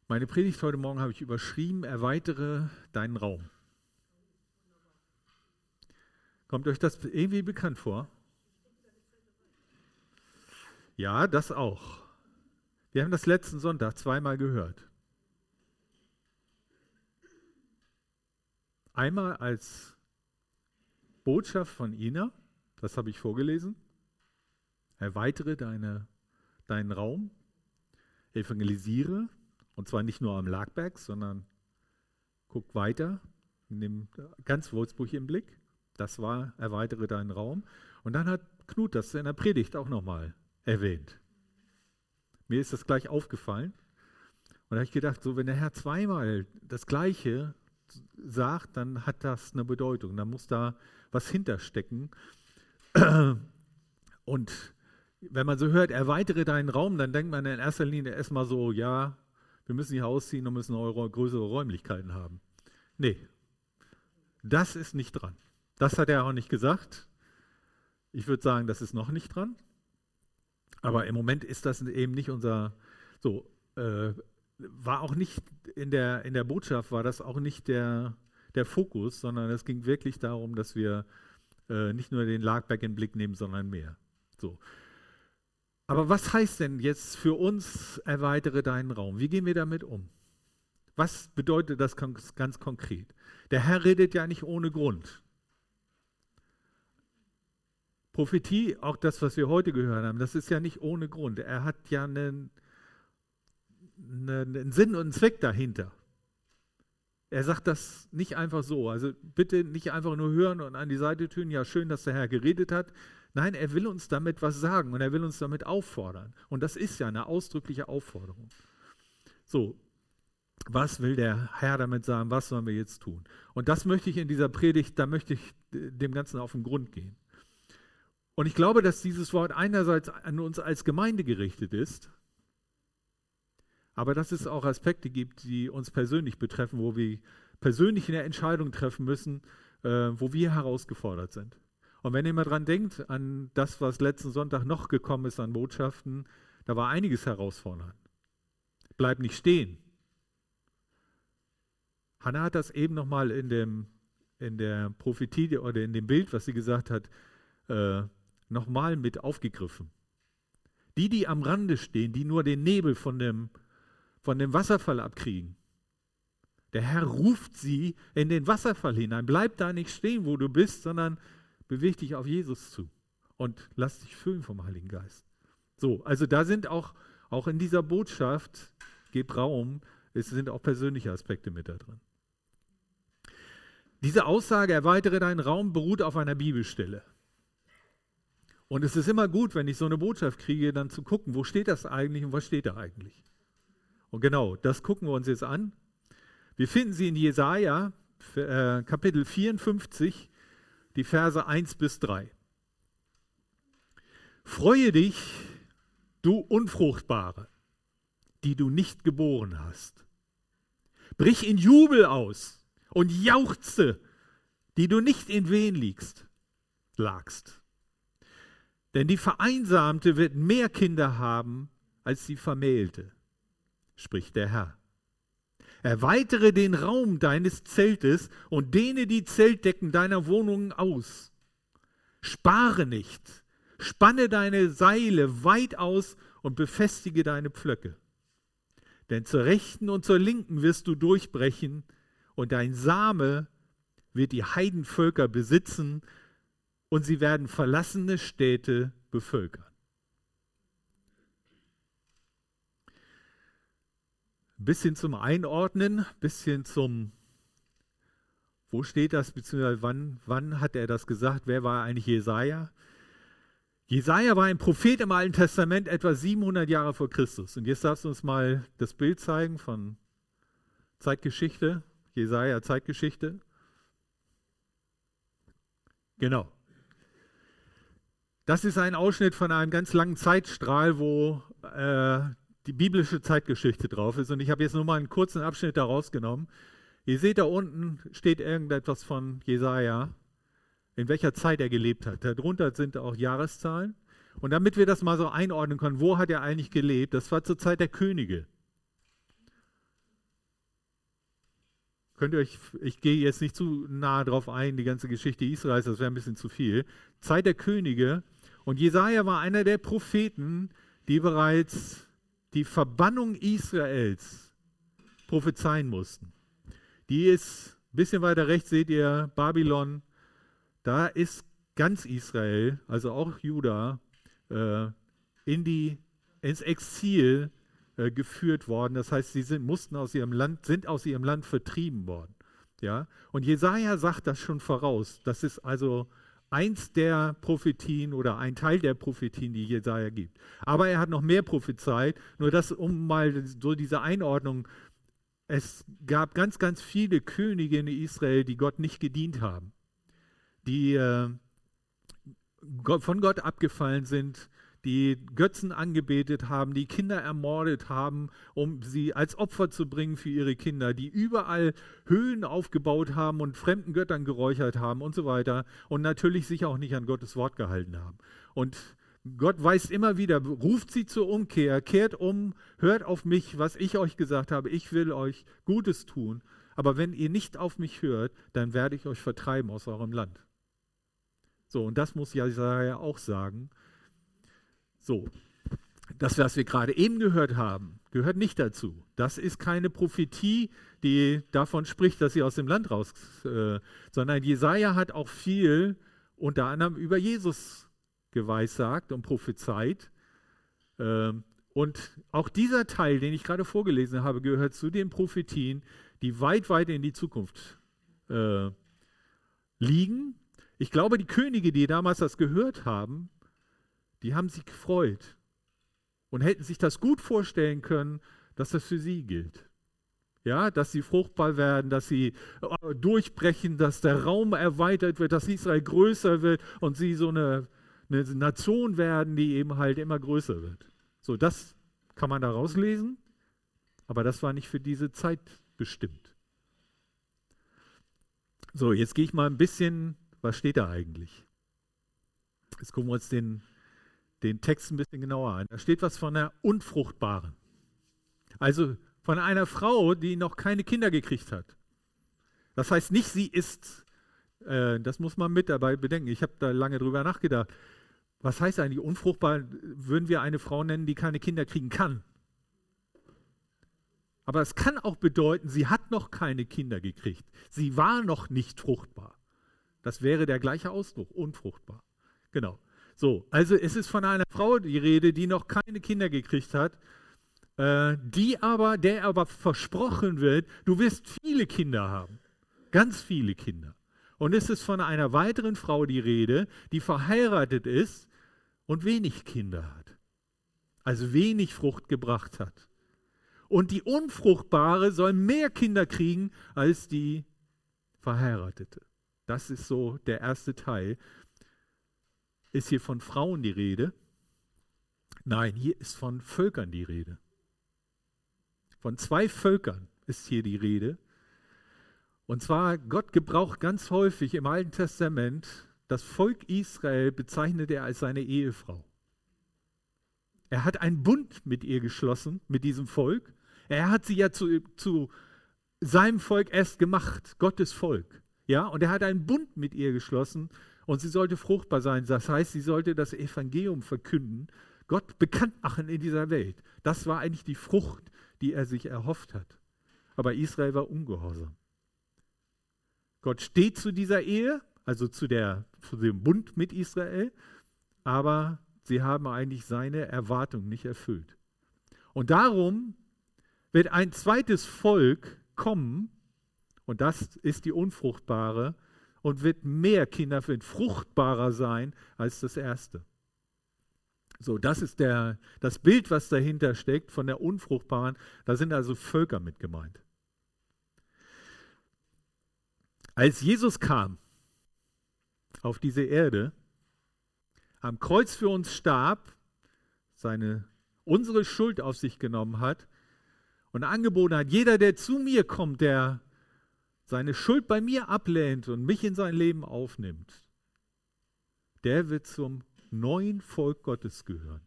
Meine Predigt heute Morgen habe ich überschrieben, erweitere deinen Raum. Kommt euch das irgendwie bekannt vor? Ja, das auch. Wir haben das letzten Sonntag zweimal gehört. Einmal als Botschaft von Ina, das habe ich vorgelesen. Erweitere deinen Raum, evangelisiere, und zwar nicht nur am Lagberg, sondern guck weiter, nimm ganz Wolfsburg im Blick. Das war, erweitere deinen Raum. Und dann hat Knut das in der Predigt auch nochmal erwähnt. Mir ist das gleich aufgefallen. Und da habe ich gedacht, so wenn der Herr zweimal das Gleiche sagt, dann hat das eine Bedeutung. Dann muss da was hinterstecken. Und wenn man so hört, erweitere deinen Raum, dann denkt man in erster Linie erstmal so, ja, wir müssen hier ausziehen und müssen größere Räumlichkeiten haben. Nee, das ist nicht dran. Das hat er auch nicht gesagt. Ich würde sagen, das ist noch nicht dran. Aber im Moment ist das eben nicht unser, war auch nicht in der Botschaft, war das auch nicht der Fokus, sondern es ging wirklich darum, dass wir nicht nur den Lagberg in den Blick nehmen, sondern mehr. So. Aber was heißt denn jetzt für uns, erweitere deinen Raum? Wie gehen wir damit um? Was bedeutet das ganz konkret? Der Herr redet ja nicht ohne Grund. Prophetie, auch das, was wir heute gehört haben, das ist ja nicht ohne Grund. Er hat ja einen Sinn und einen Zweck dahinter. Er sagt das nicht einfach so. Also bitte nicht einfach nur hören und an die Seite tun, ja schön, dass der Herr geredet hat. Nein, er will uns damit was sagen und er will uns damit auffordern. Und das ist ja eine ausdrückliche Aufforderung. So, was will der Herr damit sagen? Was sollen wir jetzt tun? Und das möchte ich in dieser Predigt, da möchte ich dem Ganzen auf den Grund gehen. Und ich glaube, dass dieses Wort einerseits an uns als Gemeinde gerichtet ist, aber dass es auch Aspekte gibt, die uns persönlich betreffen, wo wir persönlich eine Entscheidung treffen müssen, wo wir herausgefordert sind. Und wenn ihr mal dran denkt, an das, was letzten Sonntag noch gekommen ist an Botschaften, da war einiges herausfordernd. Bleib nicht stehen. Hannah hat das eben nochmal in der Prophetie oder in dem Bild, was sie gesagt hat, nochmal mit aufgegriffen. Die am Rande stehen, die nur den Nebel von dem Wasserfall abkriegen. Der Herr ruft sie in den Wasserfall hinein. Bleib da nicht stehen, wo du bist, sondern beweg dich auf Jesus zu und lass dich füllen vom Heiligen Geist. So, also da sind auch in dieser Botschaft, gib Raum, es sind auch persönliche Aspekte mit da drin. Diese Aussage, erweitere deinen Raum, beruht auf einer Bibelstelle. Und es ist immer gut, wenn ich so eine Botschaft kriege, dann zu gucken, wo steht das eigentlich und was steht da eigentlich. Und genau, das gucken wir uns jetzt an. Wir finden sie in Jesaja, Kapitel 54, die Verse 1 bis 3. Freue dich, du Unfruchtbare, die du nicht geboren hast. Brich in Jubel aus und jauchze, die du nicht in Wehen lagst. Denn die Vereinsamte wird mehr Kinder haben als die Vermählte, spricht der Herr. Erweitere den Raum deines Zeltes und dehne die Zeltdecken deiner Wohnungen aus. Spare nicht, spanne deine Seile weit aus und befestige deine Pflöcke. Denn zur Rechten und zur Linken wirst du durchbrechen und dein Same wird die Heidenvölker besitzen und sie werden verlassene Städte bevölkern. Ein bisschen zum Einordnen, ein bisschen zum, wo steht das, beziehungsweise wann hat er das gesagt, wer war eigentlich Jesaja? Jesaja war ein Prophet im Alten Testament etwa 700 Jahre vor Christus. Und jetzt darfst du uns mal das Bild zeigen von Zeitgeschichte, Jesaja Zeitgeschichte. Genau. Das ist ein Ausschnitt von einem ganz langen Zeitstrahl, wo die biblische Zeitgeschichte drauf ist. Und ich habe jetzt nur mal einen kurzen Abschnitt da rausgenommen. Ihr seht, da unten steht irgendetwas von Jesaja, in welcher Zeit er gelebt hat. Darunter sind auch Jahreszahlen. Und damit wir das mal so einordnen können, wo hat er eigentlich gelebt? Das war zur Zeit der Könige. ich gehe jetzt nicht zu nahe drauf ein, die ganze Geschichte Israels, das wäre ein bisschen zu viel. Zeit der Könige. Und Jesaja war einer der Propheten, die bereits die Verbannung Israels prophezeien mussten. Die ist, ein bisschen weiter rechts seht ihr Babylon, da ist ganz Israel, also auch Juda, ins Exil geführt worden. Das heißt, sie sind aus ihrem Land vertrieben worden. Ja? Und Jesaja sagt das schon voraus. Das ist also eins der Prophetien oder ein Teil der Prophetien, die Jesaja gibt. Aber er hat noch mehr prophezeit. Nur das, um mal so diese Einordnung. Es gab ganz, ganz viele Könige in Israel, die Gott nicht gedient haben, die von Gott abgefallen sind, die Götzen angebetet haben, die Kinder ermordet haben, um sie als Opfer zu bringen für ihre Kinder, die überall Höhlen aufgebaut haben und fremden Göttern geräuchert haben und so weiter und natürlich sich auch nicht an Gottes Wort gehalten haben. Und Gott weist immer wieder, ruft sie zur Umkehr, kehrt um, hört auf mich, was ich euch gesagt habe, ich will euch Gutes tun, aber wenn ihr nicht auf mich hört, dann werde ich euch vertreiben aus eurem Land. So, und das muss Jesaja auch sagen. So, das, was wir gerade eben gehört haben, gehört nicht dazu. Das ist keine Prophetie, die davon spricht, dass sie aus dem Land raus, sondern Jesaja hat auch viel, unter anderem über Jesus geweissagt und prophezeit. Und auch dieser Teil, den ich gerade vorgelesen habe, gehört zu den Prophetien, die weit, weit in die Zukunft liegen. Ich glaube, die Könige, die damals das gehört haben, die haben sich gefreut und hätten sich das gut vorstellen können, dass das für sie gilt. Ja, dass sie fruchtbar werden, dass sie durchbrechen, dass der Raum erweitert wird, dass Israel größer wird und sie so eine Nation werden, die eben halt immer größer wird. So, das kann man da rauslesen, aber das war nicht für diese Zeit bestimmt. So, jetzt gehe ich mal ein bisschen, was steht da eigentlich? Jetzt gucken wir uns den Text ein bisschen genauer an. Da steht was von einer Unfruchtbaren. Also von einer Frau, die noch keine Kinder gekriegt hat. Das heißt nicht, sie ist, das muss man mit dabei bedenken. Ich habe da lange drüber nachgedacht. Was heißt eigentlich unfruchtbar? Würden wir eine Frau nennen, die keine Kinder kriegen kann? Aber es kann auch bedeuten, sie hat noch keine Kinder gekriegt. Sie war noch nicht fruchtbar. Das wäre der gleiche Ausdruck, unfruchtbar. Genau. So, also es ist von einer Frau die Rede, die noch keine Kinder gekriegt hat, der aber versprochen wird, du wirst viele Kinder haben. Ganz viele Kinder. Und es ist von einer weiteren Frau die Rede, die verheiratet ist und wenig Kinder hat. Also wenig Frucht gebracht hat. Und die Unfruchtbare soll mehr Kinder kriegen als die Verheiratete. Das ist so der erste Teil. Ist hier von Frauen die Rede? Nein, hier ist von Völkern die Rede. Von 2 Völkern ist hier die Rede. Und zwar, Gott gebraucht ganz häufig im Alten Testament, das Volk Israel bezeichnet er als seine Ehefrau. Er hat einen Bund mit ihr geschlossen, mit diesem Volk. Er hat sie ja zu seinem Volk erst gemacht, Gottes Volk. Ja, und er hat einen Bund mit ihr geschlossen und sie sollte fruchtbar sein. Das heißt, sie sollte das Evangelium verkünden, Gott bekannt machen in dieser Welt. Das war eigentlich die Frucht, die er sich erhofft hat. Aber Israel war ungehorsam. Gott steht zu dieser Ehe, also zu dem Bund mit Israel, aber sie haben eigentlich seine Erwartungen nicht erfüllt. Und darum wird ein zweites Volk kommen, und das ist die Unfruchtbare, und wird mehr Kinder, wird fruchtbarer sein als das erste. So, das ist das Bild, was dahinter steckt von der Unfruchtbaren. Da sind also Völker mit gemeint. Als Jesus kam auf diese Erde, am Kreuz für uns starb, unsere Schuld auf sich genommen hat und angeboten hat, jeder, der zu mir kommt, der seine Schuld bei mir ablehnt und mich in sein Leben aufnimmt, der wird zum neuen Volk Gottes gehören.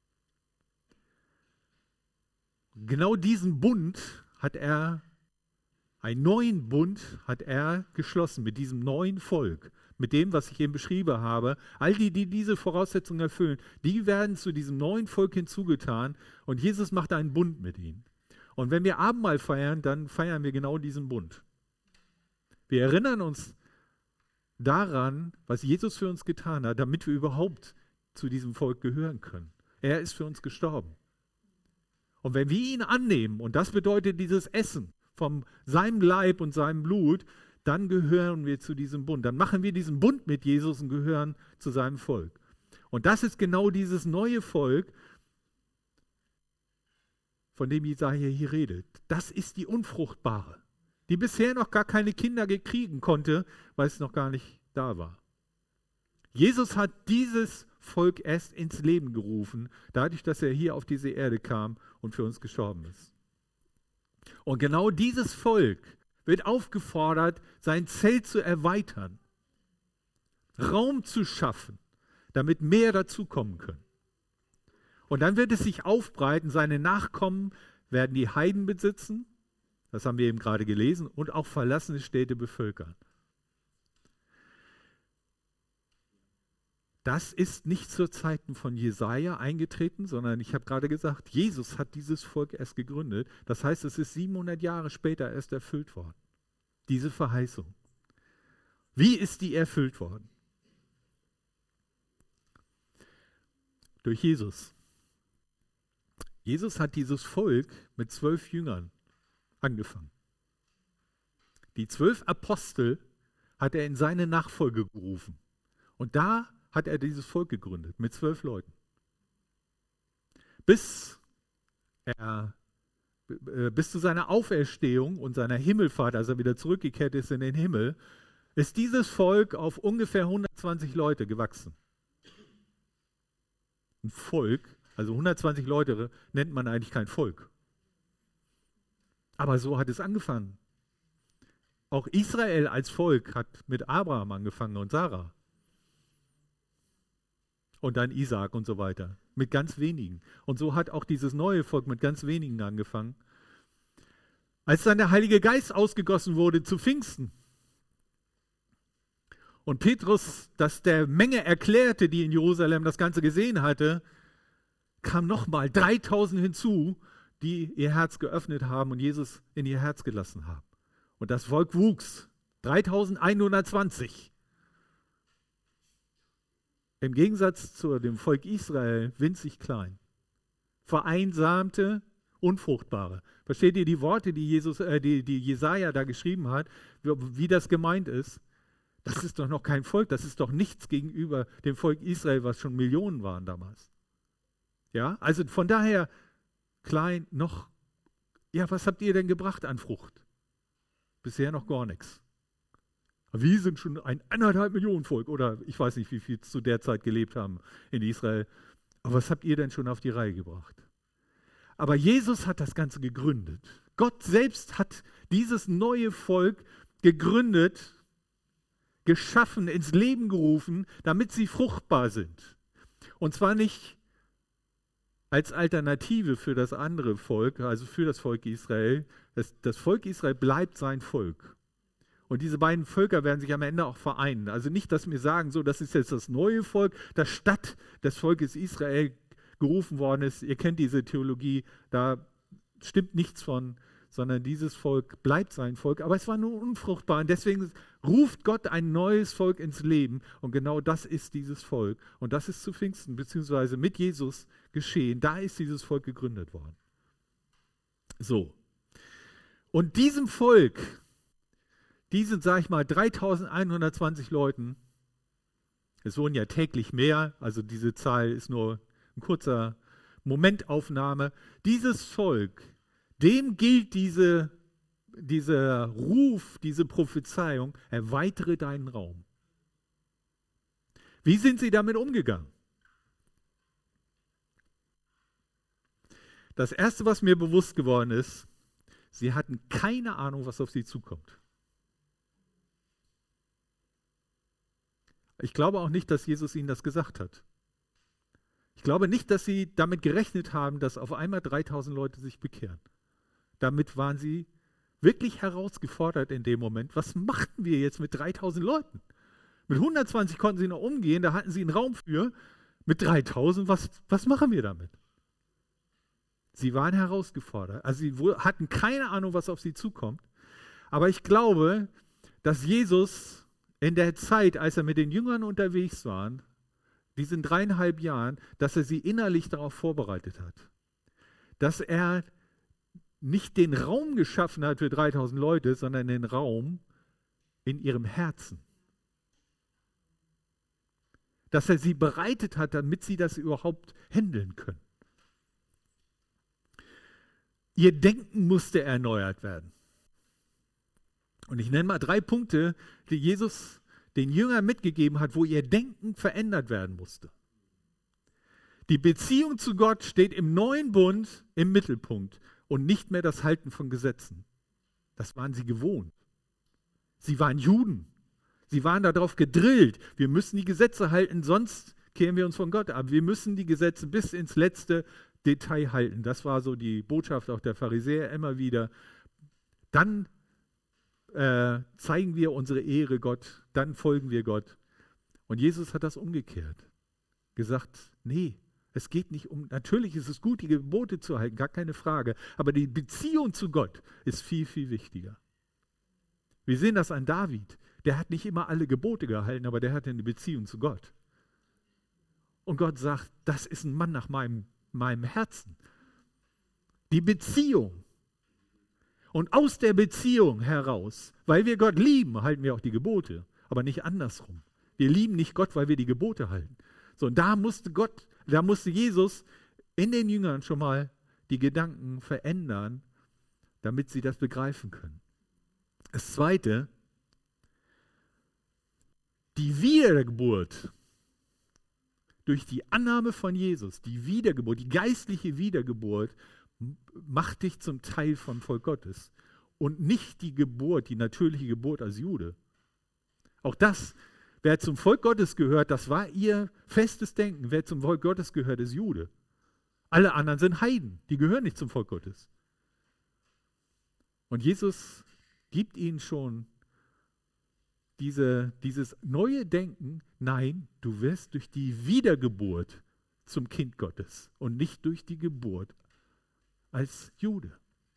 Genau diesen Bund hat er Einen neuen Bund hat er geschlossen mit diesem neuen Volk, mit dem, was ich eben beschrieben habe. All die, die diese Voraussetzungen erfüllen, die werden zu diesem neuen Volk hinzugetan und Jesus macht einen Bund mit ihnen. Und wenn wir Abendmahl feiern, dann feiern wir genau diesen Bund. Wir erinnern uns daran, was Jesus für uns getan hat, damit wir überhaupt zu diesem Volk gehören können. Er ist für uns gestorben. Und wenn wir ihn annehmen, und das bedeutet dieses Essen von seinem Leib und seinem Blut, dann gehören wir zu diesem Bund. Dann machen wir diesen Bund mit Jesus und gehören zu seinem Volk. Und das ist genau dieses neue Volk, von dem Jesaja hier redet. Das ist die Unfruchtbare, die bisher noch gar keine Kinder kriegen konnte, weil es noch gar nicht da war. Jesus hat dieses Volk erst ins Leben gerufen, dadurch, dass er hier auf diese Erde kam und für uns gestorben ist. Und genau dieses Volk wird aufgefordert, sein Zelt zu erweitern, Raum zu schaffen, damit mehr dazukommen können. Und dann wird es sich aufbreiten, seine Nachkommen werden die Heiden besitzen, das haben wir eben gerade gelesen, und auch verlassene Städte bevölkern. Das ist nicht zur Zeiten von Jesaja eingetreten, sondern ich habe gerade gesagt, Jesus hat dieses Volk erst gegründet. Das heißt, es ist 700 Jahre später erst erfüllt worden, diese Verheißung. Wie ist die erfüllt worden? Durch Jesus. Jesus hat dieses Volk mit 12 Jüngern angefangen. Die 12 Apostel hat er in seine Nachfolge gerufen. Und da hat er dieses Volk gegründet mit 12 Leuten. Bis zu seiner Auferstehung und seiner Himmelfahrt, als er wieder zurückgekehrt ist in den Himmel, ist dieses Volk auf ungefähr 120 Leute gewachsen. Ein Volk, also 120 Leute nennt man eigentlich kein Volk. Aber so hat es angefangen. Auch Israel als Volk hat mit Abraham angefangen und Sarah. Und dann Isaak und so weiter. Mit ganz wenigen. Und so hat auch dieses neue Volk mit ganz wenigen angefangen. Als dann der Heilige Geist ausgegossen wurde zu Pfingsten und Petrus das der Menge erklärte, die in Jerusalem das Ganze gesehen hatte, kam nochmal 3000 hinzu, die ihr Herz geöffnet haben und Jesus in ihr Herz gelassen haben. Und das Volk wuchs. 3120. Im Gegensatz zu dem Volk Israel winzig klein. Vereinsamte, unfruchtbare. Versteht ihr die Worte, die Jesaja da geschrieben hat, wie das gemeint ist? Das ist doch noch kein Volk, das ist doch nichts gegenüber dem Volk Israel, was schon Millionen waren damals. Ja, also von daher klein noch. Ja, was habt ihr denn gebracht an Frucht? Bisher noch gar nichts. Wir sind schon ein 1,5 Millionen Volk oder ich weiß nicht, wie viel zu der Zeit gelebt haben in Israel. Aber was habt ihr denn schon auf die Reihe gebracht? Aber Jesus hat das Ganze gegründet. Gott selbst hat dieses neue Volk gegründet, geschaffen, ins Leben gerufen, damit sie fruchtbar sind. Und zwar nicht als Alternative für das andere Volk, also für das Volk Israel. Das Volk Israel bleibt sein Volk. Und diese beiden Völker werden sich am Ende auch vereinen. Also nicht, dass wir sagen, so, das ist jetzt das neue Volk, das statt des Volkes Israel gerufen worden ist. Ihr kennt diese Theologie, da stimmt nichts von, sondern dieses Volk bleibt sein Volk. Aber es war nur unfruchtbar und deswegen ruft Gott ein neues Volk ins Leben. Und genau das ist dieses Volk. Und das ist zu Pfingsten, beziehungsweise mit Jesus geschehen. Da ist dieses Volk gegründet worden. So. Und diesem Volk, diesen, sage ich mal, 3120 Leuten, es wurden ja täglich mehr, also diese Zahl ist nur ein kurzer Momentaufnahme, dieses Volk, dem gilt dieser Ruf, diese Prophezeiung, erweitere deinen Raum. Wie sind sie damit umgegangen? Das Erste, was mir bewusst geworden ist, sie hatten keine Ahnung, was auf sie zukommt. Ich glaube auch nicht, dass Jesus ihnen das gesagt hat. Ich glaube nicht, dass sie damit gerechnet haben, dass auf einmal 3000 Leute sich bekehren. Damit waren sie wirklich herausgefordert in dem Moment, was machten wir jetzt mit 3000 Leuten? Mit 120 konnten sie noch umgehen, da hatten sie einen Raum für. Mit 3000, was machen wir damit? Sie waren herausgefordert. Also sie hatten keine Ahnung, was auf sie zukommt. Aber ich glaube, dass Jesus in der Zeit, als er mit den Jüngern unterwegs war, diesen 3,5 Jahren, dass er sie innerlich darauf vorbereitet hat. Dass er nicht den Raum geschaffen hat für 3000 Leute, sondern den Raum in ihrem Herzen. Dass er sie bereitet hat, damit sie das überhaupt handeln können. Ihr Denken musste erneuert werden. Und ich nenne mal 3 Punkte, die Jesus den Jüngern mitgegeben hat, wo ihr Denken verändert werden musste. Die Beziehung zu Gott steht im neuen Bund im Mittelpunkt und nicht mehr das Halten von Gesetzen. Das waren sie gewohnt. Sie waren Juden. Sie waren darauf gedrillt. Wir müssen die Gesetze halten, sonst kehren wir uns von Gott ab. Wir müssen die Gesetze bis ins letzte Detail halten. Das war so die Botschaft auch der Pharisäer immer wieder. Dann zeigen wir unsere Ehre Gott, dann folgen wir Gott. Und Jesus hat das umgekehrt. Gesagt, nee, es geht nicht um, natürlich ist es gut, die Gebote zu halten, gar keine Frage, aber die Beziehung zu Gott ist viel, viel wichtiger. Wir sehen das an David. Der hat nicht immer alle Gebote gehalten, aber der hatte eine Beziehung zu Gott. Und Gott sagt, das ist ein Mann nach meinem Herzen. Die Beziehung. Und aus der Beziehung heraus, weil wir Gott lieben, halten wir auch die Gebote, aber nicht andersrum. Wir lieben nicht Gott, weil wir die Gebote halten. So, und da musste Jesus in den Jüngern schon mal die Gedanken verändern, damit sie das begreifen können. Das Zweite, die Wiedergeburt durch die Annahme von Jesus, die Wiedergeburt, die geistliche Wiedergeburt, macht dich zum Teil vom Volk Gottes und nicht die Geburt, die natürliche Geburt als Jude. Auch das, wer zum Volk Gottes gehört, das war ihr festes Denken. Wer zum Volk Gottes gehört, ist Jude. Alle anderen sind Heiden, die gehören nicht zum Volk Gottes. Und Jesus gibt ihnen schon dieses neue Denken, nein, du wirst durch die Wiedergeburt zum Kind Gottes und nicht durch die Geburt als Jude.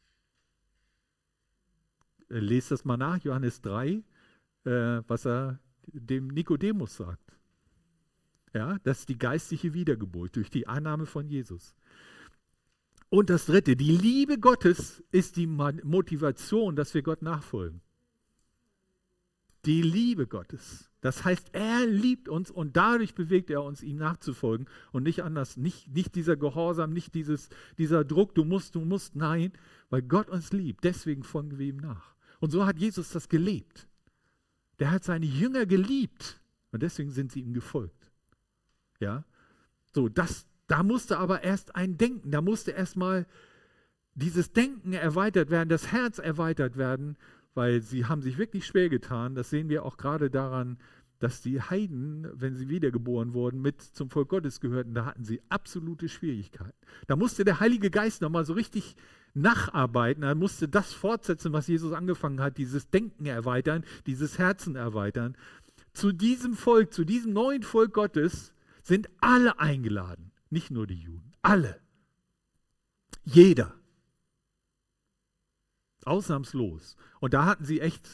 Lest das mal nach, Johannes 3, was er dem Nikodemus sagt. Ja, das ist die geistliche Wiedergeburt durch die Annahme von Jesus. Und das Dritte, die Liebe Gottes ist die Motivation, dass wir Gott nachfolgen. Die Liebe Gottes. Das heißt, er liebt uns und dadurch bewegt er uns, ihm nachzufolgen und nicht anders. Nicht dieser Gehorsam, nicht dieser Druck, du musst, nein, weil Gott uns liebt. Deswegen folgen wir ihm nach. Und so hat Jesus das gelebt. Der hat seine Jünger geliebt und deswegen sind sie ihm gefolgt. Ja, so, da musste aber erst ein Denken, da musste erstmal dieses Denken erweitert werden, das Herz erweitert werden, weil sie haben sich wirklich schwer getan. Das sehen wir auch gerade daran, dass die Heiden, wenn sie wiedergeboren wurden, mit zum Volk Gottes gehörten, da hatten sie absolute Schwierigkeiten. Da musste der Heilige Geist nochmal so richtig nacharbeiten, er musste das fortsetzen, was Jesus angefangen hat, dieses Denken erweitern, dieses Herzen erweitern. Zu diesem Volk, zu diesem neuen Volk Gottes sind alle eingeladen, nicht nur die Juden, alle. Jeder. Ausnahmslos. Und da hatten sie echt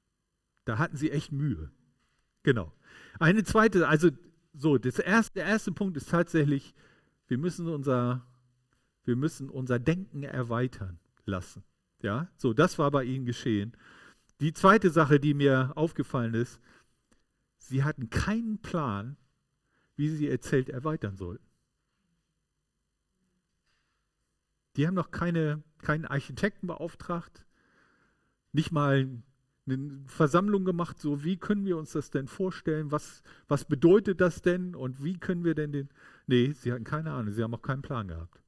Mühe. Genau. Eine zweite, also so, der erste Punkt ist tatsächlich, wir müssen unser Denken erweitern lassen. Ja, so, das war bei ihnen geschehen. Die zweite Sache, die mir aufgefallen ist, sie hatten keinen Plan, wie sie ihr Zelt erweitern sollten. Die haben noch keinen Architekten beauftragt, nicht mal eine Versammlung gemacht, so wie können wir uns das denn vorstellen, was bedeutet das denn und wie können wir denn nee, sie hatten keine Ahnung, sie haben auch keinen Plan gehabt.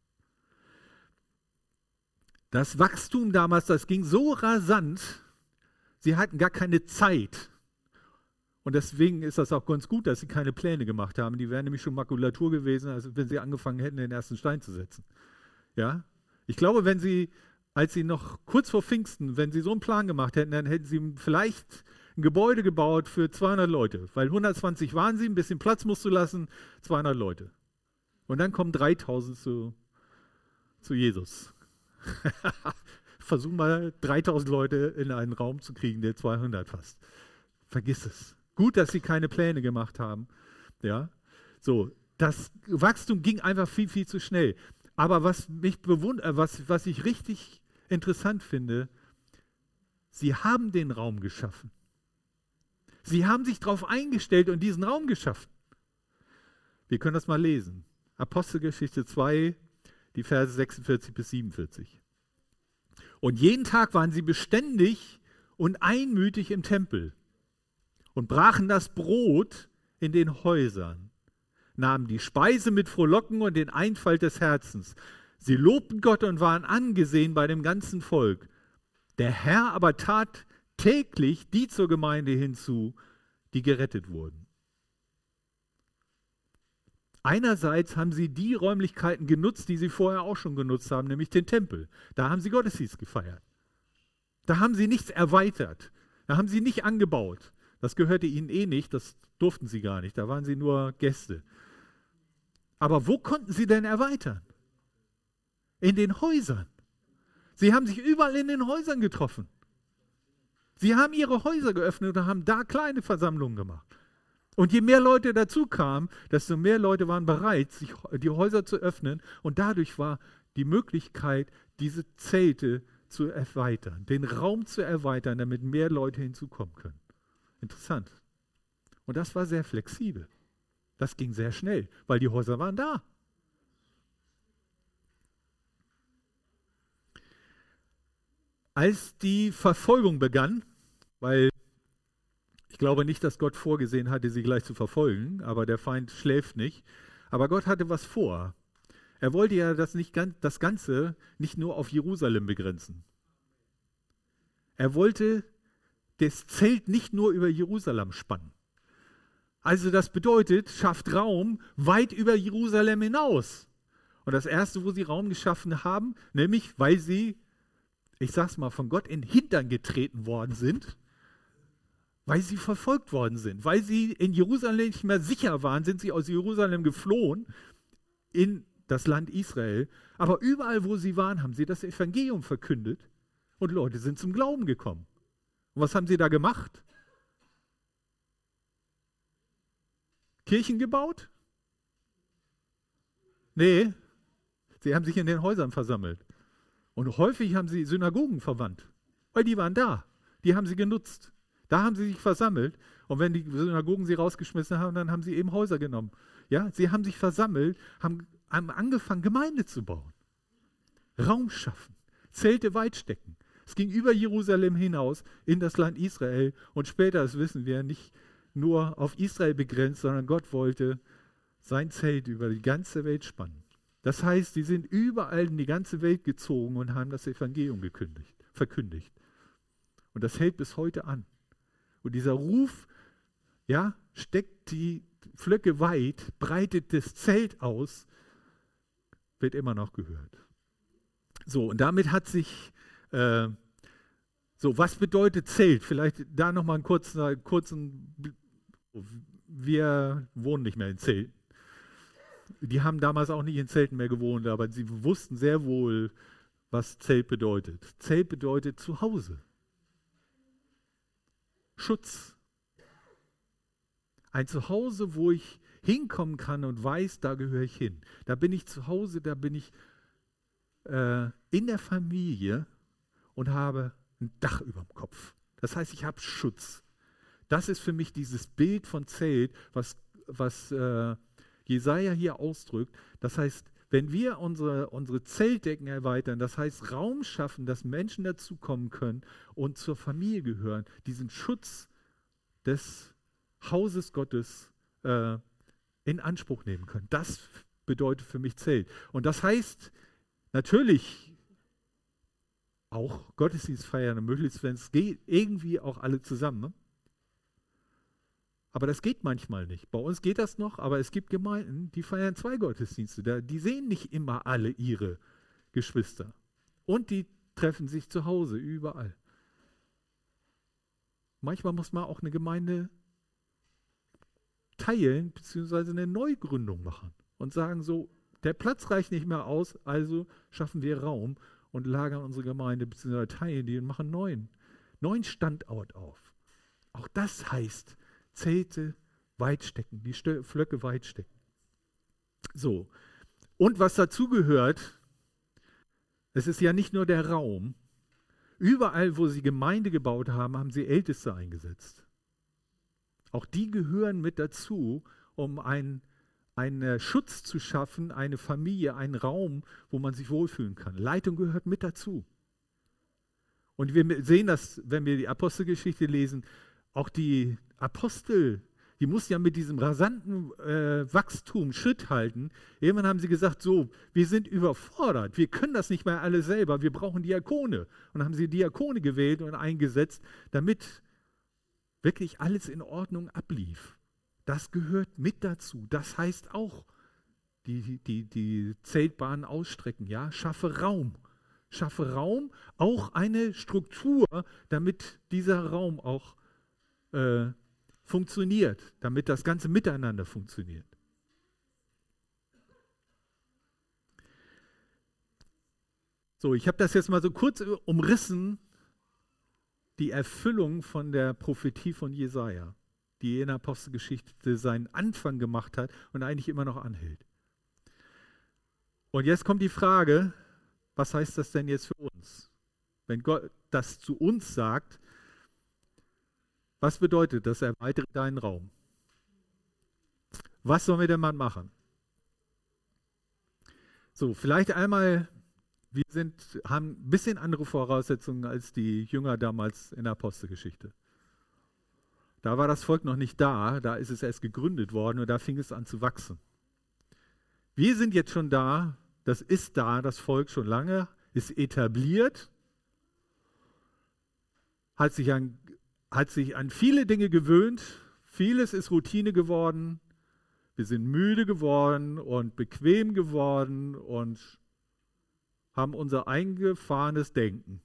Das Wachstum damals, das ging so rasant, sie hatten gar keine Zeit. Und deswegen ist das auch ganz gut, dass sie keine Pläne gemacht haben. Die wären nämlich schon Makulatur gewesen, als wenn sie angefangen hätten, den ersten Stein zu setzen. Ja? Ich glaube, wenn sie als sie noch kurz vor Pfingsten, wenn sie so einen Plan gemacht hätten, dann hätten sie vielleicht ein Gebäude gebaut für 200 Leute, weil 120 waren sie, ein bisschen Platz musst du lassen, 200 Leute. Und dann kommen 3000 zu Jesus. Versuch mal 3000 Leute in einen Raum zu kriegen, der 200 fasst. Vergiss es. Gut, dass sie keine Pläne gemacht haben. Ja, so, das Wachstum ging einfach viel, viel zu schnell. Aber was mich was ich richtig interessant finde, sie haben den Raum geschaffen. Sie haben sich darauf eingestellt und diesen Raum geschaffen. Wir können das mal lesen. Apostelgeschichte 2, die Verse 46 bis 47. Und jeden Tag waren sie beständig und einmütig im Tempel und brachen das Brot in den Häusern, nahmen die Speise mit Frohlocken und den Einfalt des Herzens. Sie lobten Gott und waren angesehen bei dem ganzen Volk. Der Herr aber tat täglich die zur Gemeinde hinzu, die gerettet wurden. Einerseits haben sie die Räumlichkeiten genutzt, die sie vorher auch schon genutzt haben, nämlich den Tempel. Da haben sie Gottesdienst gefeiert. Da haben sie nichts erweitert. Da haben sie nicht angebaut. Das gehörte ihnen eh nicht, das durften sie gar nicht. Da waren sie nur Gäste. Aber wo konnten sie denn erweitern? In den Häusern. Sie haben sich überall in den Häusern getroffen. Sie haben ihre Häuser geöffnet und haben da kleine Versammlungen gemacht. Und je mehr Leute dazu kamen, desto mehr Leute waren bereit, sich die Häuser zu öffnen. Und dadurch war die Möglichkeit, diese Zelte zu erweitern, den Raum zu erweitern, damit mehr Leute hinzukommen können. Interessant. Und das war sehr flexibel. Das ging sehr schnell, weil die Häuser waren da. Als die Verfolgung begann, weil ich glaube nicht, dass Gott vorgesehen hatte, sie gleich zu verfolgen, aber der Feind schläft nicht. Aber Gott hatte was vor. Er wollte ja das Ganze nicht nur auf Jerusalem begrenzen. Er wollte das Zelt nicht nur über Jerusalem spannen. Also das bedeutet, schafft Raum weit über Jerusalem hinaus. Und das Erste, wo sie Raum geschaffen haben, nämlich weil sie, ich sag's mal, von Gott in den Hintern getreten worden sind, weil sie verfolgt worden sind, weil sie in Jerusalem nicht mehr sicher waren, sind sie aus Jerusalem geflohen in das Land Israel. Aber überall, wo sie waren, haben sie das Evangelium verkündet und Leute sind zum Glauben gekommen. Und was haben sie da gemacht? Kirchen gebaut? Nee, sie haben sich in den Häusern versammelt. Und häufig haben sie Synagogen verwandt, weil die waren da. Die haben sie genutzt. Da haben sie sich versammelt. Und wenn die Synagogen sie rausgeschmissen haben, dann haben sie eben Häuser genommen. Ja, sie haben sich versammelt, haben angefangen, Gemeinde zu bauen. Raum schaffen, Zelte weit stecken. Es ging über Jerusalem hinaus in das Land Israel. Und später, das wissen wir, nicht nur auf Israel begrenzt, sondern Gott wollte sein Zelt über die ganze Welt spannen. Das heißt, die sind überall in die ganze Welt gezogen und haben das Evangelium verkündigt. Und das hält bis heute an. Und dieser Ruf, ja, steckt die Flöcke weit, breitet das Zelt aus, wird immer noch gehört. So, und damit hat sich, was bedeutet Zelt? Vielleicht da nochmal einen kurzen, wir wohnen nicht mehr in Zelten. Die haben damals auch nicht in Zelten mehr gewohnt, aber sie wussten sehr wohl, was Zelt bedeutet. Zelt bedeutet Zuhause. Schutz. Ein Zuhause, wo ich hinkommen kann und weiß, da gehöre ich hin. Da bin ich zu Hause, da bin ich in der Familie und habe ein Dach über dem Kopf. Das heißt, ich habe Schutz. Das ist für mich dieses Bild von Zelt, was Jesaja hier ausdrückt. Das heißt, wenn wir unsere Zeltdecken erweitern, das heißt Raum schaffen, dass Menschen dazukommen können und zur Familie gehören, diesen Schutz des Hauses Gottes in Anspruch nehmen können. Das bedeutet für mich Zelt. Und das heißt natürlich auch Gottesdienst feiern und möglichst, wenn es geht, irgendwie auch alle zusammen. Ne? Aber das geht manchmal nicht. Bei uns geht das noch, aber es gibt Gemeinden, die feiern 2 Gottesdienste. Die sehen nicht immer alle ihre Geschwister. Und die treffen sich zu Hause, überall. Manchmal muss man auch eine Gemeinde teilen, beziehungsweise eine Neugründung machen und sagen so, der Platz reicht nicht mehr aus, also schaffen wir Raum und lagern unsere Gemeinde, beziehungsweise teilen die und machen neuen Standort auf. Auch das heißt, Zelte weit stecken, die Flöcke weit stecken. So, und was dazu gehört, es ist ja nicht nur der Raum. Überall, wo sie Gemeinde gebaut haben, haben sie Älteste eingesetzt. Auch die gehören mit dazu, um einen Schutz zu schaffen, eine Familie, einen Raum, wo man sich wohlfühlen kann. Leitung gehört mit dazu. Und wir sehen das, wenn wir die Apostelgeschichte lesen, auch die Apostel, die mussten ja mit diesem rasanten Wachstum Schritt halten. Irgendwann haben sie gesagt, so, wir sind überfordert, wir können das nicht mehr alle selber, wir brauchen Diakone. Und dann haben sie Diakone gewählt und eingesetzt, damit wirklich alles in Ordnung ablief. Das gehört mit dazu. Das heißt auch, die Zeltbahn ausstrecken, ja, schaffe Raum. Schaffe Raum, auch eine Struktur, damit dieser Raum auch funktioniert, damit das ganze Miteinander funktioniert. So, ich habe das jetzt mal so kurz umrissen, die Erfüllung von der Prophetie von Jesaja, die in der Apostelgeschichte seinen Anfang gemacht hat und eigentlich immer noch anhält. Und jetzt kommt die Frage, was heißt das denn jetzt für uns? Wenn Gott das zu uns sagt, was bedeutet das? Erweitere deinen Raum. Was sollen wir denn mal machen? So, vielleicht einmal, haben ein bisschen andere Voraussetzungen als die Jünger damals in der Apostelgeschichte. Da war das Volk noch nicht da ist es erst gegründet worden und da fing es an zu wachsen. Wir sind jetzt schon da, das ist da, das Volk schon lange, ist etabliert, hat sich an viele Dinge gewöhnt, vieles ist Routine geworden, wir sind müde geworden und bequem geworden und haben unser eingefahrenes Denken.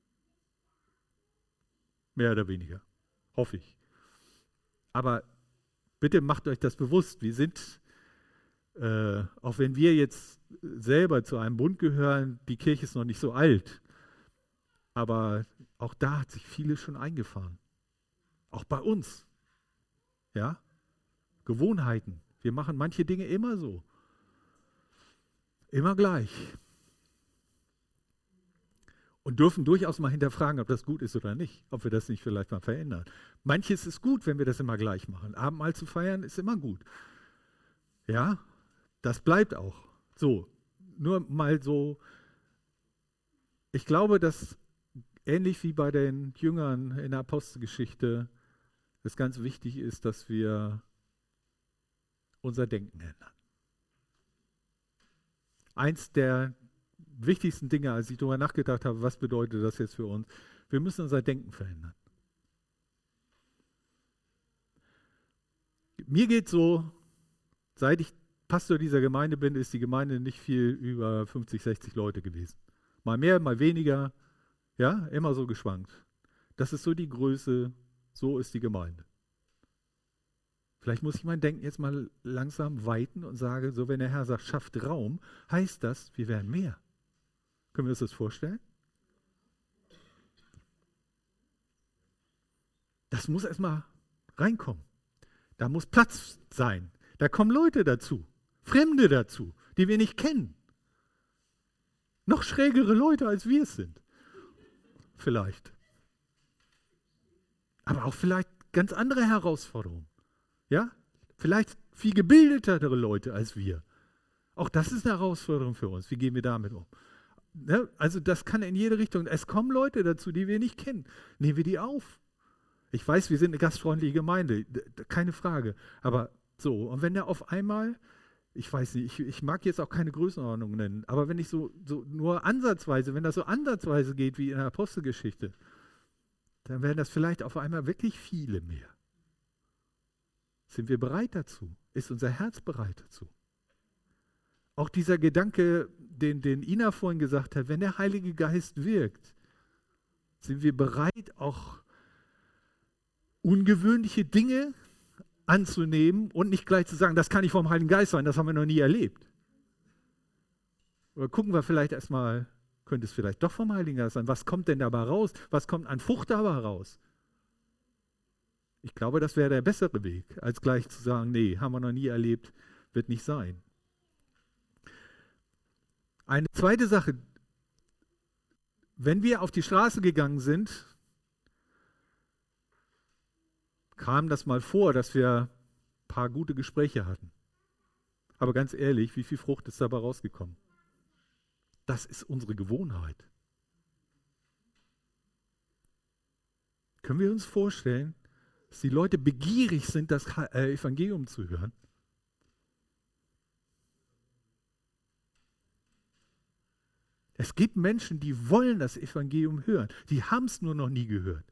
Mehr oder weniger, hoffe ich. Aber bitte macht euch das bewusst, wir sind, auch wenn wir jetzt selber zu einem Bund gehören, die Kirche ist noch nicht so alt, aber auch da hat sich vieles schon eingefahren. Auch bei uns. Ja? Gewohnheiten. Wir machen manche Dinge immer so. Immer gleich. Und dürfen durchaus mal hinterfragen, ob das gut ist oder nicht. Ob wir das nicht vielleicht mal verändern. Manches ist gut, wenn wir das immer gleich machen. Abendmahl zu feiern ist immer gut. Ja? Das bleibt auch. So. Nur mal so. Ich glaube, dass ähnlich wie bei den Jüngern in der Apostelgeschichte es ganz wichtig ist, dass wir unser Denken ändern. Eins der wichtigsten Dinge, als ich darüber nachgedacht habe, was bedeutet das jetzt für uns, wir müssen unser Denken verändern. Mir geht so, seit ich Pastor dieser Gemeinde bin, ist die Gemeinde nicht viel über 50, 60 Leute gewesen. Mal mehr, mal weniger, ja, immer so geschwankt. Das ist so die Größe, so ist die Gemeinde. Vielleicht muss ich mein Denken jetzt mal langsam weiten und sage, so wenn der Herr sagt, schafft Raum, heißt das, wir werden mehr. Können wir uns das vorstellen? Das muss erstmal reinkommen. Da muss Platz sein. Da kommen Leute dazu, Fremde dazu, die wir nicht kennen. Noch schrägere Leute, als wir es sind. Vielleicht. Aber auch vielleicht ganz andere Herausforderungen. Ja? Vielleicht viel gebildetere Leute als wir. Auch das ist eine Herausforderung für uns. Wie gehen wir damit um? Ne? Also das kann in jede Richtung. Es kommen Leute dazu, die wir nicht kennen. Nehmen wir die auf. Ich weiß, wir sind eine gastfreundliche Gemeinde. Keine Frage. Aber so, und wenn er auf einmal, ich weiß nicht, ich mag jetzt auch keine Größenordnung nennen, aber wenn ich so nur ansatzweise, wenn das so ansatzweise geht wie in der Apostelgeschichte, dann werden das vielleicht auf einmal wirklich viele mehr. Sind wir bereit dazu? Ist unser Herz bereit dazu? auch dieser Gedanke, den Ina vorhin gesagt hat, wenn der Heilige Geist wirkt, sind wir bereit, auch ungewöhnliche Dinge anzunehmen und nicht gleich zu sagen, das kann nicht vom Heiligen Geist sein, das haben wir noch nie erlebt. Oder gucken wir vielleicht erstmal, könnte es vielleicht doch vom Heiligen Geist sein, was kommt denn dabei raus, was kommt an Frucht dabei raus? Ich glaube, das wäre der bessere Weg, als gleich zu sagen, nee, haben wir noch nie erlebt, wird nicht sein. Eine zweite Sache, wenn wir auf die Straße gegangen sind, kam das mal vor, dass wir ein paar gute Gespräche hatten. Aber ganz ehrlich, wie viel Frucht ist dabei rausgekommen? Das ist unsere Gewohnheit. Können wir uns vorstellen, dass die Leute begierig sind, das Evangelium zu hören? Es gibt Menschen, die wollen das Evangelium hören. Die haben es nur noch nie gehört.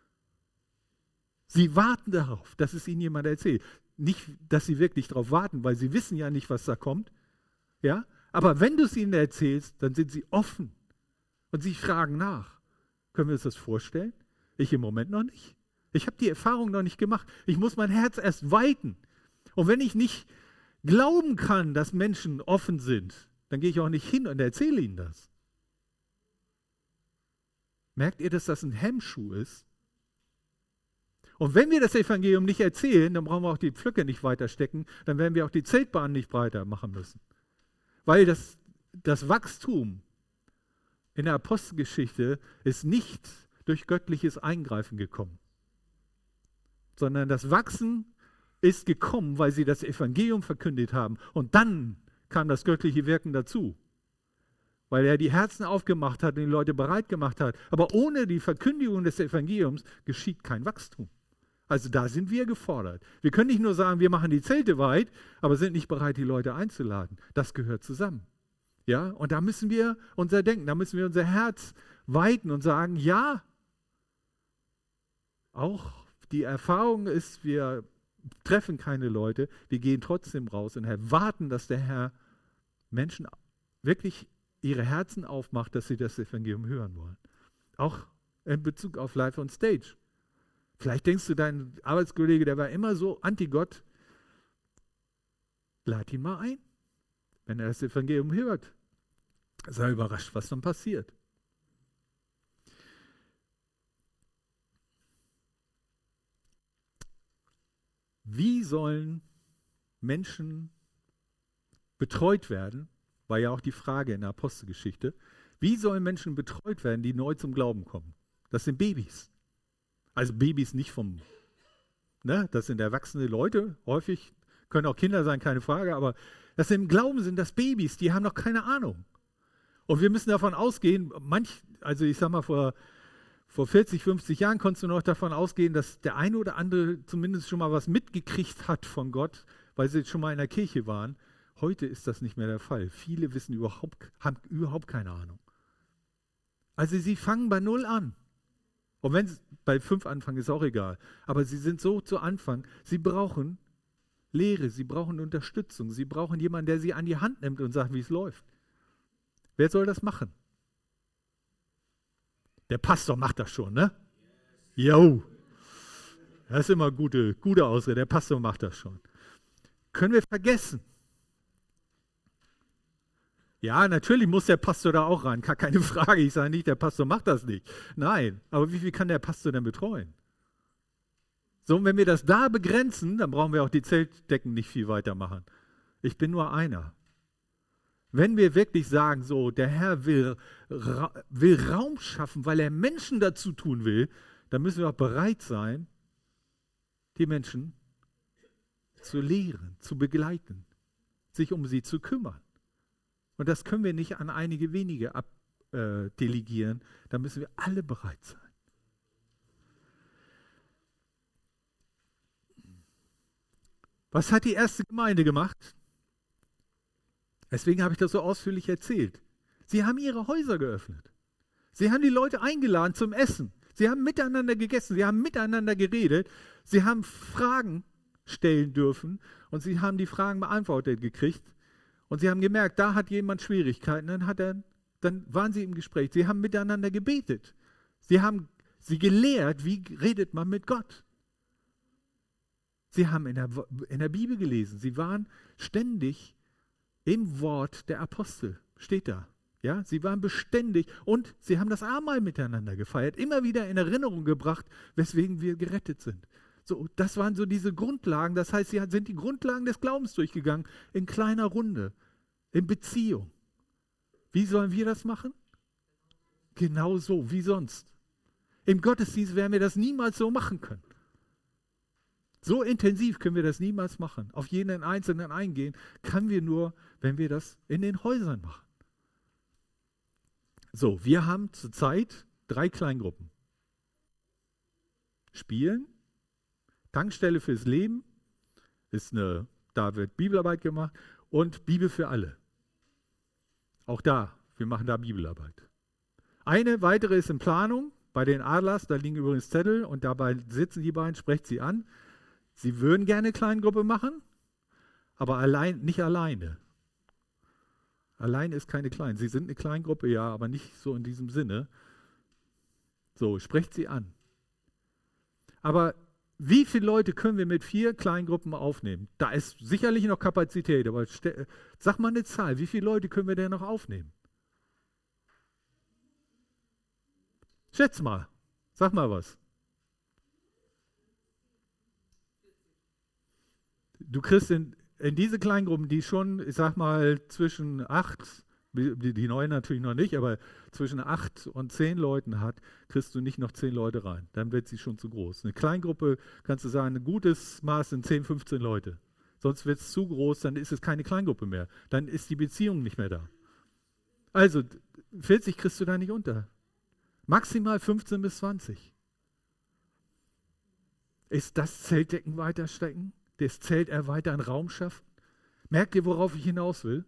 Sie warten darauf, dass es ihnen jemand erzählt. Nicht, dass sie wirklich darauf warten, weil sie wissen ja nicht, was da kommt. Ja? Aber wenn du es ihnen erzählst, dann sind sie offen und sie fragen nach. Können wir uns das vorstellen? Ich im Moment noch nicht. Ich habe die Erfahrung noch nicht gemacht. Ich muss mein Herz erst weiten. Und wenn ich nicht glauben kann, dass Menschen offen sind, dann gehe ich auch nicht hin und erzähle ihnen das. Merkt ihr, dass das ein Hemmschuh ist? Und wenn wir das Evangelium nicht erzählen, dann brauchen wir auch die Pflöcke nicht weiter stecken, dann werden wir auch die Zeltbahn nicht breiter machen müssen. Weil das Wachstum in der Apostelgeschichte ist nicht durch göttliches Eingreifen gekommen, sondern das Wachsen ist gekommen, weil sie das Evangelium verkündet haben. Und dann kam das göttliche Wirken dazu, weil er die Herzen aufgemacht hat und die Leute bereit gemacht hat. Aber ohne die Verkündigung des Evangeliums geschieht kein Wachstum. Also da sind wir gefordert. Wir können nicht nur sagen, wir machen die Zelte weit, aber sind nicht bereit, die Leute einzuladen. Das gehört zusammen. Ja? Und da müssen wir unser Denken, da müssen wir unser Herz weiten und sagen, ja, auch die Erfahrung ist, wir treffen keine Leute, wir gehen trotzdem raus und erwarten, dass der Herr Menschen wirklich ihre Herzen aufmacht, dass sie das Evangelium hören wollen. Auch in Bezug auf Live on Stage. Vielleicht denkst du, dein Arbeitskollege, der war immer so anti-Gott. Lad ihn mal ein, wenn er das Evangelium hört. Sei überrascht, was dann passiert. Wie sollen Menschen betreut werden? War ja auch die Frage in der Apostelgeschichte. Wie sollen Menschen betreut werden, die neu zum Glauben kommen? Das sind Babys. Also Babys nicht das sind erwachsene Leute, häufig können auch Kinder sein, keine Frage, aber das im Glauben sind das Babys, die haben noch keine Ahnung. Und wir müssen davon ausgehen, also ich sag mal, vor 40, 50 Jahren konntest du noch davon ausgehen, dass der eine oder andere zumindest schon mal was mitgekriegt hat von Gott, weil sie schon mal in der Kirche waren. Heute ist das nicht mehr der Fall. Viele haben überhaupt keine Ahnung. Also sie fangen bei 0 an. Und wenn sie bei 5 anfangen, ist auch egal. Aber sie sind so zu Anfang, sie brauchen Lehre, sie brauchen Unterstützung, sie brauchen jemanden, der sie an die Hand nimmt und sagt, wie es läuft. Wer soll das machen? Der Pastor macht das schon, ne? Jo. Das ist immer gute Ausrede, der Pastor macht das schon. Können wir vergessen. Ja, natürlich muss der Pastor da auch ran, keine Frage. Ich sage nicht, der Pastor macht das nicht. Nein, aber wie viel kann der Pastor denn betreuen? So, und wenn wir das da begrenzen, dann brauchen wir auch die Zeltdecken nicht viel weitermachen. Ich bin nur einer. Wenn wir wirklich sagen, so, der Herr will Raum schaffen, weil er Menschen dazu tun will, dann müssen wir auch bereit sein, die Menschen zu lehren, zu begleiten, sich um sie zu kümmern. Und das können wir nicht an einige wenige delegieren. Da müssen wir alle bereit sein. Was hat die erste Gemeinde gemacht? Deswegen habe ich das so ausführlich erzählt. Sie haben ihre Häuser geöffnet. Sie haben die Leute eingeladen zum Essen. Sie haben miteinander gegessen. Sie haben miteinander geredet. Sie haben Fragen stellen dürfen und sie haben die Fragen beantwortet gekriegt. Und sie haben gemerkt, da hat jemand Schwierigkeiten. Dann waren sie im Gespräch. Sie haben miteinander gebetet. Sie haben sie gelehrt, wie redet man mit Gott. Sie haben in der Bibel gelesen. Sie waren ständig im Wort der Apostel. Steht da. Ja, sie waren beständig und sie haben das Abendmahl miteinander gefeiert. Immer wieder in Erinnerung gebracht, weswegen wir gerettet sind. So, das waren so diese Grundlagen. Das heißt, sie sind die Grundlagen des Glaubens durchgegangen. In kleiner Runde. In Beziehung. Wie sollen wir das machen? Genau so, wie sonst. Im Gottesdienst werden wir das niemals so machen können. So intensiv können wir das niemals machen. Auf jeden Einzelnen eingehen können wir nur, wenn wir das in den Häusern machen. So, wir haben zurzeit 3 Kleingruppen. Spielen, Tankstelle fürs Leben, da wird Bibelarbeit gemacht und Bibel für alle. Auch da, wir machen da Bibelarbeit. Eine weitere ist in Planung bei den Adlers, da liegen übrigens Zettel und dabei sitzen die beiden, sprecht sie an. Sie würden gerne eine Kleingruppe machen, aber nicht alleine. Alleine ist keine Klein. Sie sind eine Kleingruppe, ja, aber nicht so in diesem Sinne. So, sprecht sie an. Aber wie viele Leute können wir mit 4 Kleingruppen aufnehmen? Da ist sicherlich noch Kapazität, aber sag mal eine Zahl. Wie viele Leute können wir denn noch aufnehmen? Schätz mal. Sag mal was. Du kriegst in diese Kleingruppen, die schon, ich sag mal, zwischen 8, die neuen natürlich noch nicht, aber zwischen 8 und 10 Leuten hat, kriegst du nicht noch 10 Leute rein. Dann wird sie schon zu groß. Eine Kleingruppe, kannst du sagen, ein gutes Maß sind 10, 15 Leute. Sonst wird es zu groß, dann ist es keine Kleingruppe mehr. Dann ist die Beziehung nicht mehr da. Also 40 kriegst du da nicht unter. Maximal 15 bis 20. Ist das Zeltdecken weiterstecken? Das Zelt erweitern, Raum schaffen? Merkt ihr, worauf ich hinaus will?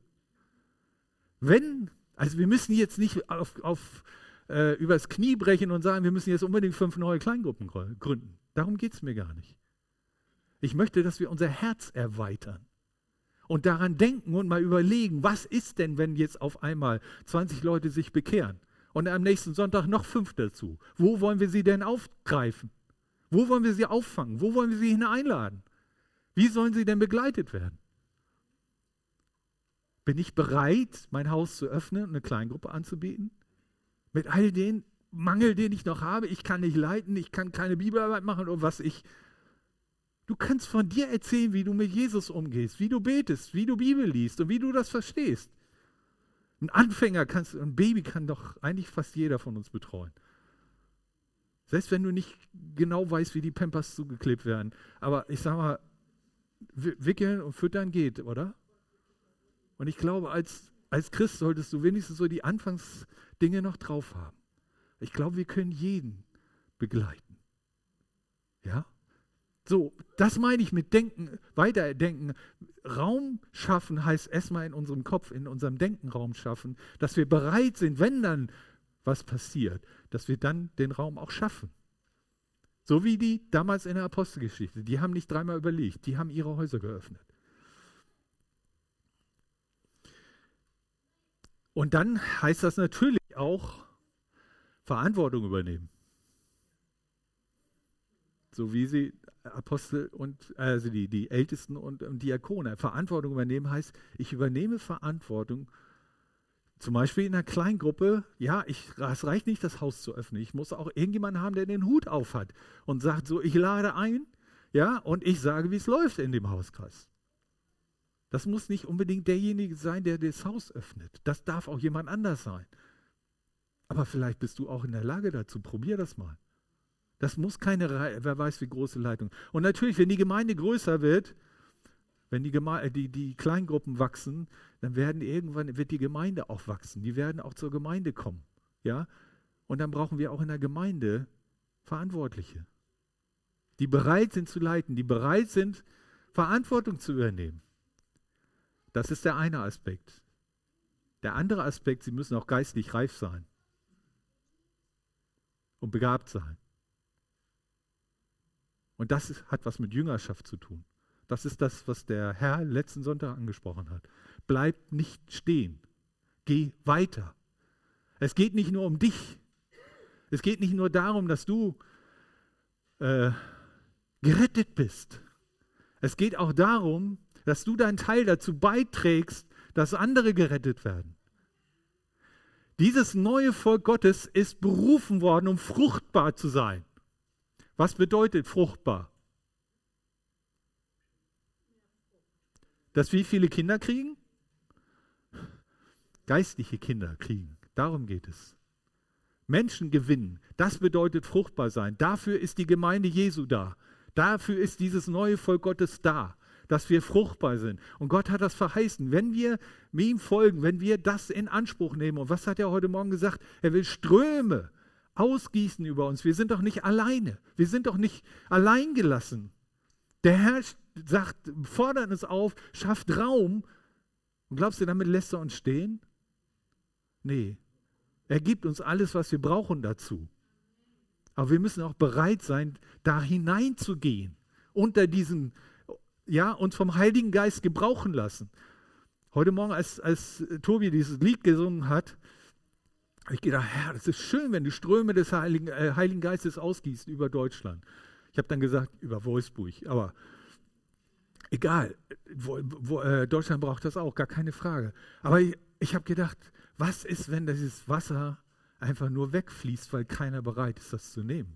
Also wir müssen jetzt nicht übers Knie brechen und sagen, wir müssen jetzt unbedingt 5 neue Kleingruppen gründen. Darum geht es mir gar nicht. Ich möchte, dass wir unser Herz erweitern und daran denken und mal überlegen, was ist denn, wenn jetzt auf einmal 20 Leute sich bekehren und am nächsten Sonntag noch 5 dazu? Wo wollen wir sie denn aufgreifen? Wo wollen wir sie auffangen? Wo wollen wir sie hineinladen? Wie sollen sie denn begleitet werden? Bin ich bereit, mein Haus zu öffnen und eine Kleingruppe anzubieten? Mit all den Mangel, den ich noch habe. Ich kann nicht leiten, ich kann keine Bibelarbeit machen und was ich. Du kannst von dir erzählen, wie du mit Jesus umgehst, wie du betest, wie du Bibel liest und wie du das verstehst. Ein Baby kann doch eigentlich fast jeder von uns betreuen. Selbst wenn du nicht genau weißt, wie die Pampers zugeklebt werden. Aber ich sag mal, wickeln und füttern geht, oder? Und ich glaube, als Christ solltest du wenigstens so die Anfangsdinge noch drauf haben. Ich glaube, wir können jeden begleiten. Ja? So, das meine ich mit Denken, Weiterdenken. Raum schaffen heißt erstmal in unserem Kopf, in unserem Denken Raum schaffen, dass wir bereit sind, wenn dann was passiert, dass wir dann den Raum auch schaffen. So wie die damals in der Apostelgeschichte. Die haben nicht 3-mal überlegt, die haben ihre Häuser geöffnet. Und dann heißt das natürlich auch Verantwortung übernehmen. So wie sie Apostel und also die Ältesten und Diakone Verantwortung übernehmen heißt, ich übernehme Verantwortung. Zum Beispiel in einer Kleingruppe, ja, es reicht nicht, das Haus zu öffnen. Ich muss auch irgendjemanden haben, der den Hut auf hat und sagt so, ich lade ein, ja, und ich sage, wie es läuft in dem Hauskreis. Das muss nicht unbedingt derjenige sein, der das Haus öffnet. Das darf auch jemand anders sein. Aber vielleicht bist du auch in der Lage dazu. Probier das mal. Das muss wer weiß wie große Leitung. Und natürlich, wenn die Gemeinde größer wird, wenn die Kleingruppen wachsen, dann wird die Gemeinde auch wachsen. Die werden auch zur Gemeinde kommen. Ja? Und dann brauchen wir auch in der Gemeinde Verantwortliche, die bereit sind zu leiten, die bereit sind, Verantwortung zu übernehmen. Das ist der eine Aspekt. Der andere Aspekt, sie müssen auch geistlich reif sein und begabt sein. Und das hat was mit Jüngerschaft zu tun. Das ist das, was der Herr letzten Sonntag angesprochen hat. bleib nicht stehen. Geh weiter. Es geht nicht nur um dich. Es geht nicht nur darum, dass du gerettet bist. Es geht auch darum, dass du deinen Teil dazu beiträgst, dass andere gerettet werden. Dieses neue Volk Gottes ist berufen worden, um fruchtbar zu sein. Was bedeutet fruchtbar? Dass wir viele Kinder kriegen? Geistliche Kinder kriegen. Darum geht es. Menschen gewinnen. Das bedeutet fruchtbar sein. Dafür ist die Gemeinde Jesu da. Dafür ist dieses neue Volk Gottes da, dass wir fruchtbar sind. Und Gott hat das verheißen. Wenn wir ihm folgen, wenn wir das in Anspruch nehmen, und was hat er heute Morgen gesagt? Er will Ströme ausgießen über uns. Wir sind doch nicht alleine. Wir sind doch nicht allein gelassen. Der Herr sagt, fordert uns auf, schafft Raum. Und glaubst du, damit lässt er uns stehen? Nee. Er gibt uns alles, was wir brauchen dazu. Aber wir müssen auch bereit sein, da hineinzugehen, unter diesen, uns vom Heiligen Geist gebrauchen lassen. Heute Morgen, als Tobi dieses Lied gesungen hat, habe ich gedacht, Herr, das ist schön, wenn du Ströme des Heiligen Geistes ausgießt über Deutschland. Ich habe dann gesagt, über Wolfsburg, aber egal, Deutschland braucht das auch, gar keine Frage. Aber ich habe gedacht, was ist, wenn dieses Wasser einfach nur wegfließt, weil keiner bereit ist, das zu nehmen?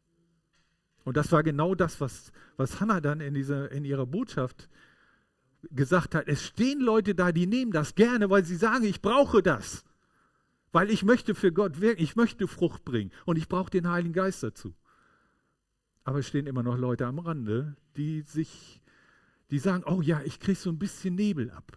Und das war genau das, was Hannah dann in ihrer Botschaft gesagt hat. Es stehen Leute da, die nehmen das gerne, weil sie sagen, ich brauche das. Weil ich möchte für Gott wirken, ich möchte Frucht bringen und ich brauche den Heiligen Geist dazu. Aber es stehen immer noch Leute am Rande, die sagen, oh ja, ich kriege so ein bisschen Nebel ab.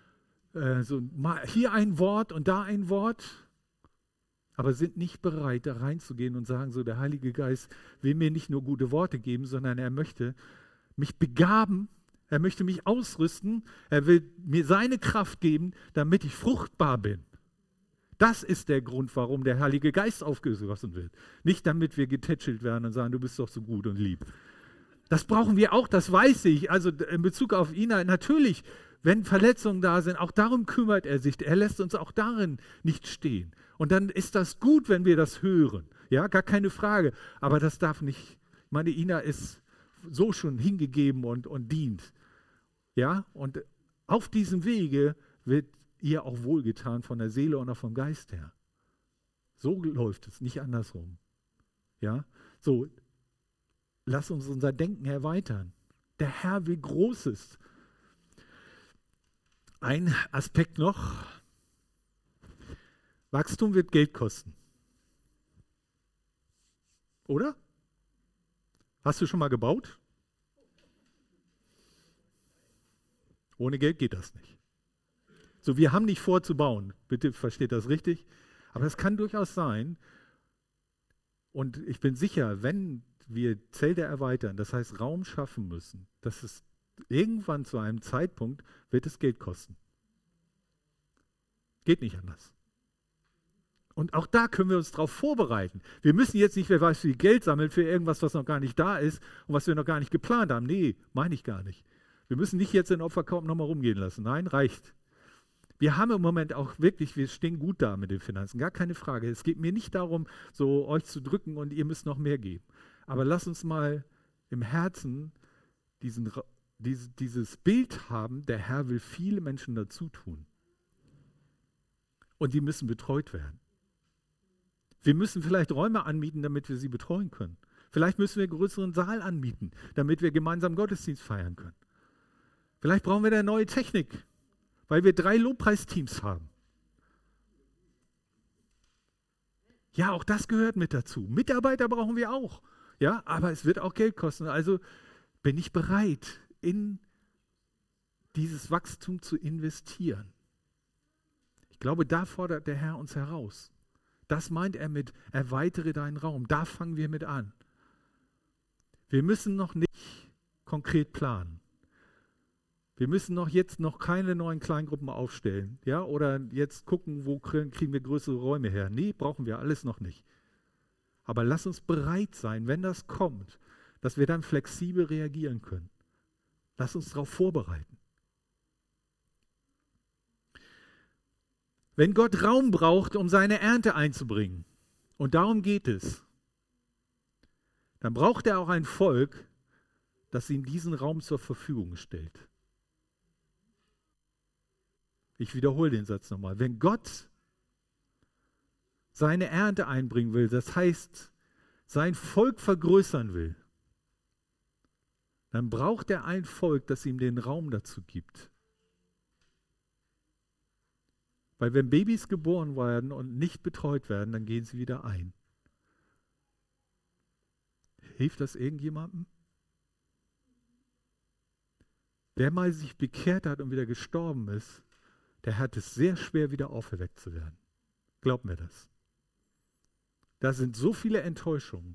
Mal hier ein Wort und da ein Wort, aber sind nicht bereit, da reinzugehen und sagen, so der Heilige Geist will mir nicht nur gute Worte geben, sondern er möchte mich begaben, er möchte mich ausrüsten, er will mir seine Kraft geben, damit ich fruchtbar bin. Das ist der Grund, warum der Heilige Geist aufgegossen wird. Nicht damit wir getätschelt werden und sagen, du bist doch so gut und lieb. Das brauchen wir auch, das weiß ich. Also in Bezug auf Ina, natürlich, wenn Verletzungen da sind, auch darum kümmert er sich. Er lässt uns auch darin nicht stehen. Und dann ist das gut, wenn wir das hören. Ja, gar keine Frage. Aber das darf nicht, meine Ina ist so schon hingegeben und dient. Ja, und auf diesem Wege wird ihr auch wohlgetan von der Seele und auch vom Geist her. So läuft es, nicht andersrum. Ja, so, lass uns unser Denken erweitern. Der Herr will Großes. Ein Aspekt noch. Wachstum wird Geld kosten. Oder? Hast du schon mal gebaut? Ohne Geld geht das nicht. So, wir haben nicht vor zu bauen. Bitte versteht das richtig. Aber es kann durchaus sein. Und ich bin sicher, wenn wir Zelte erweitern, das heißt Raum schaffen müssen, dass es irgendwann zu einem Zeitpunkt wird es Geld kosten. Geht nicht anders. Und auch da können wir uns darauf vorbereiten. Wir müssen jetzt nicht, wer weiß, wie viel Geld sammeln für irgendwas, was noch gar nicht da ist und was wir noch gar nicht geplant haben. Nee, meine ich gar nicht. Wir müssen nicht jetzt den Opferkorb nochmal rumgehen lassen. Nein, reicht. Wir haben im Moment auch wirklich, wir stehen gut da mit den Finanzen, gar keine Frage. Es geht mir nicht darum, so euch zu drücken und ihr müsst noch mehr geben. Aber lasst uns mal im Herzen dieses Bild haben, der Herr will viele Menschen dazu tun. Und die müssen betreut werden. Wir müssen vielleicht Räume anmieten, damit wir sie betreuen können. Vielleicht müssen wir einen größeren Saal anmieten, damit wir gemeinsam Gottesdienst feiern können. Vielleicht brauchen wir da neue Technik, weil wir 3 Lobpreisteams haben. Ja, auch das gehört mit dazu. Mitarbeiter brauchen wir auch. Ja, aber es wird auch Geld kosten. Also bin ich bereit, in dieses Wachstum zu investieren. Ich glaube, da fordert der Herr uns heraus. Das meint er mit, erweitere deinen Raum. Da fangen wir mit an. Wir müssen noch nicht konkret planen. Wir müssen jetzt noch keine neuen Kleingruppen aufstellen. Ja? Oder jetzt gucken, wo kriegen wir größere Räume her. Nee, brauchen wir alles noch nicht. Aber lass uns bereit sein, wenn das kommt, dass wir dann flexibel reagieren können. Lass uns darauf vorbereiten. Wenn Gott Raum braucht, um seine Ernte einzubringen, und darum geht es, dann braucht er auch ein Volk, das ihm diesen Raum zur Verfügung stellt. Ich wiederhole den Satz nochmal. Wenn Gott seine Ernte einbringen will, das heißt, sein Volk vergrößern will, dann braucht er ein Volk, das ihm den Raum dazu gibt. Weil wenn Babys geboren werden und nicht betreut werden, dann gehen sie wieder ein. Hilft das irgendjemandem? Wer mal sich bekehrt hat und wieder gestorben ist, der hat es sehr schwer, wieder auferweckt zu werden. Glaub mir das. Da sind so viele Enttäuschungen.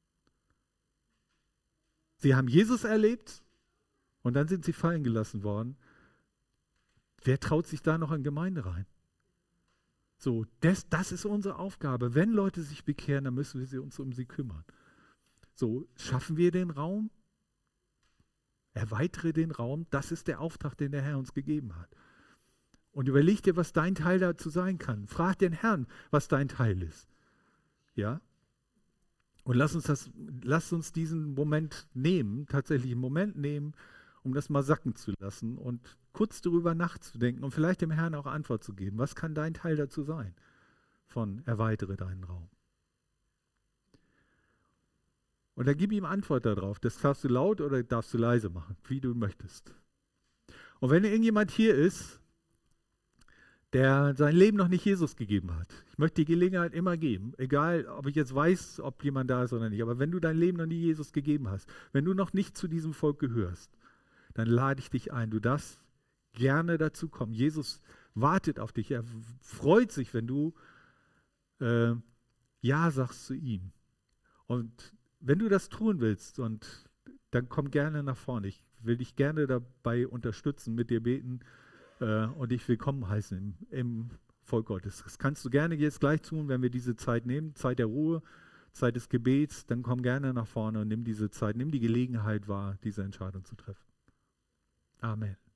Sie haben Jesus erlebt und dann sind sie fallen gelassen worden. Wer traut sich da noch in Gemeinde rein? So, das ist unsere Aufgabe. Wenn Leute sich bekehren, dann müssen wir uns um sie kümmern. So, schaffen wir den Raum? Erweitere den Raum. Das ist der Auftrag, den der Herr uns gegeben hat. Und überleg dir, was dein Teil dazu sein kann. Frag den Herrn, was dein Teil ist. Ja? Und lass uns diesen Moment nehmen, tatsächlich einen Moment nehmen, um das mal sacken zu lassen und kurz darüber nachzudenken und vielleicht dem Herrn auch Antwort zu geben. Was kann dein Teil dazu sein? Von erweitere deinen Raum. Und dann gib ihm Antwort darauf. Das darfst du laut oder darfst du leise machen, wie du möchtest. Und wenn irgendjemand hier ist, der sein Leben noch nicht Jesus gegeben hat, ich möchte die Gelegenheit immer geben, egal ob ich jetzt weiß, ob jemand da ist oder nicht, aber wenn du dein Leben noch nie Jesus gegeben hast, wenn du noch nicht zu diesem Volk gehörst, dann lade ich dich ein. Du darfst gerne dazu kommen. Jesus wartet auf dich. Er freut sich, wenn du Ja sagst zu ihm. Und wenn du das tun willst, dann komm gerne nach vorne. Ich will dich gerne dabei unterstützen, mit dir beten und dich willkommen heißen im Volk Gottes. Das kannst du gerne jetzt gleich tun, wenn wir diese Zeit nehmen, Zeit der Ruhe, Zeit des Gebets, dann komm gerne nach vorne und nimm diese Zeit, nimm die Gelegenheit wahr, diese Entscheidung zu treffen. Amen.